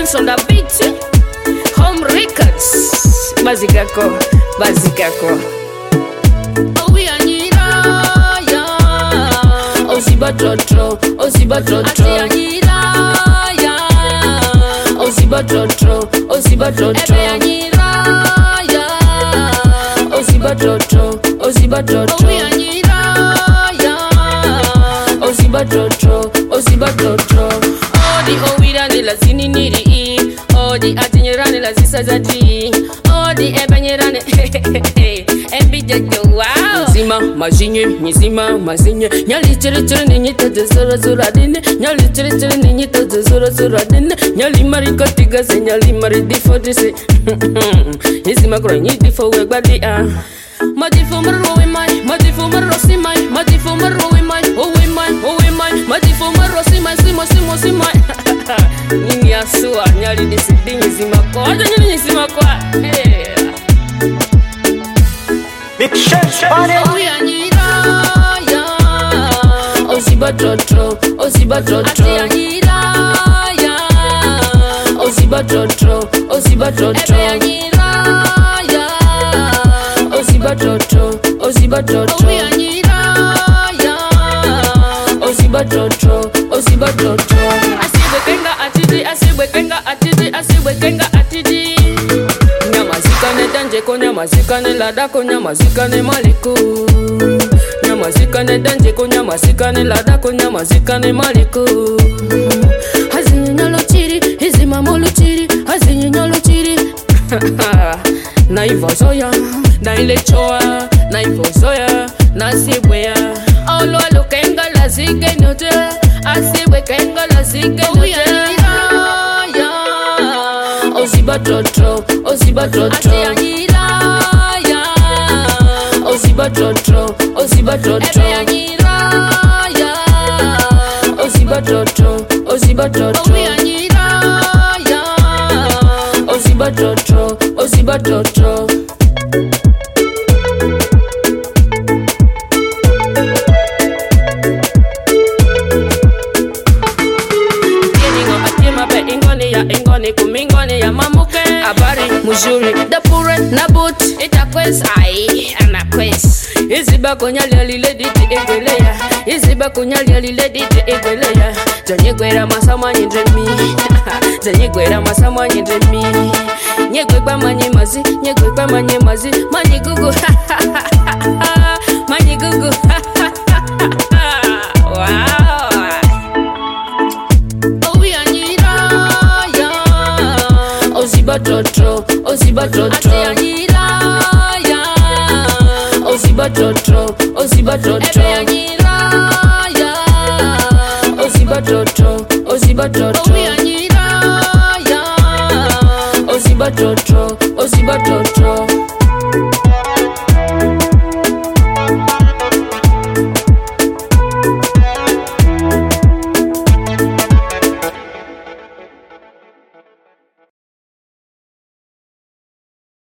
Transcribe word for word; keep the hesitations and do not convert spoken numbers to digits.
Jones on the beat. Home Records. Bazikako, bazikako. Oh we anyira ya. Oziba trotro, oziba trotro. Ati anyira ya. Oziba trotro, oziba trotro. Ebe anyira ya. Oziba trotro, oziba trotro. Oh we anyira ya. Oziba trotro, oziba trotro. Odi owira ne la sininiri. Odi atinyerane la zisazati. Odi ebenyerane. Embijejo wow. Nzima majinye, nzima mazinye. Nyali chere chere ninyita zora zora dine. Nyali chere chere ninyita zora zora dine. Nyali mari kotiga se nyali mari difo dise. Nzima kura nyidifo wegbadi ah. Madifo maro we mai, madifo maro si mai, madifo maro we mai, oh we mai, oh we mai, madifo maro si mai, si mo si mo si mai. Nini asua nyali disidinyi zimako, aja nyini zimako. Big Chef Party. We anyira ya. Oziba trotro, oziba trotro. Ati anyira ya. Oziba trotro, oziba trotro. Ebe anyira ya. Oziba trotro, oziba trotro. We anyira ya. Oziba trotro, oziba trotro. Asibe kenga atidi, asibe kenga atidi, asibe kenga atidi. Nyamazikane danje ko nyamazikane ladako nyamazikane maliko. Nyamazikane danje ko nyamazikane ladako nyamazikane maliko. Hazinyalo chiri, hizi mamolo chiri, hazinyalo chiri. Na ivozoya, na ile choa, na ivozoya, na sibwea. Olo alo kenga la zike note, asibwe kenga la zike note. Oziba trotro, oziba trotro. Ati anyira ya. Oziba trotro, oziba trotro. Ebe anyira ya. Oziba trotro, oziba trotro. Oh we anyira ya. Oziba trotro, oziba trotro. Ingoni kumingoni ya mamuke abari muzuri dapure na boot itakwes ai anakwes iziba konyali alile diti egweleya iziba konyali alile diti egweleya zanyegwera masama nyendremi zanyegwera masama nyendremi nyegweba manye mazi nyegweba manye mazi manye gugu manye gugu wow. Oziba trotro, oziba trotro. Ati anyira ya. Oziba trotro, oziba trotro. Ebe anyira ya. Oziba trotro, oziba trotro.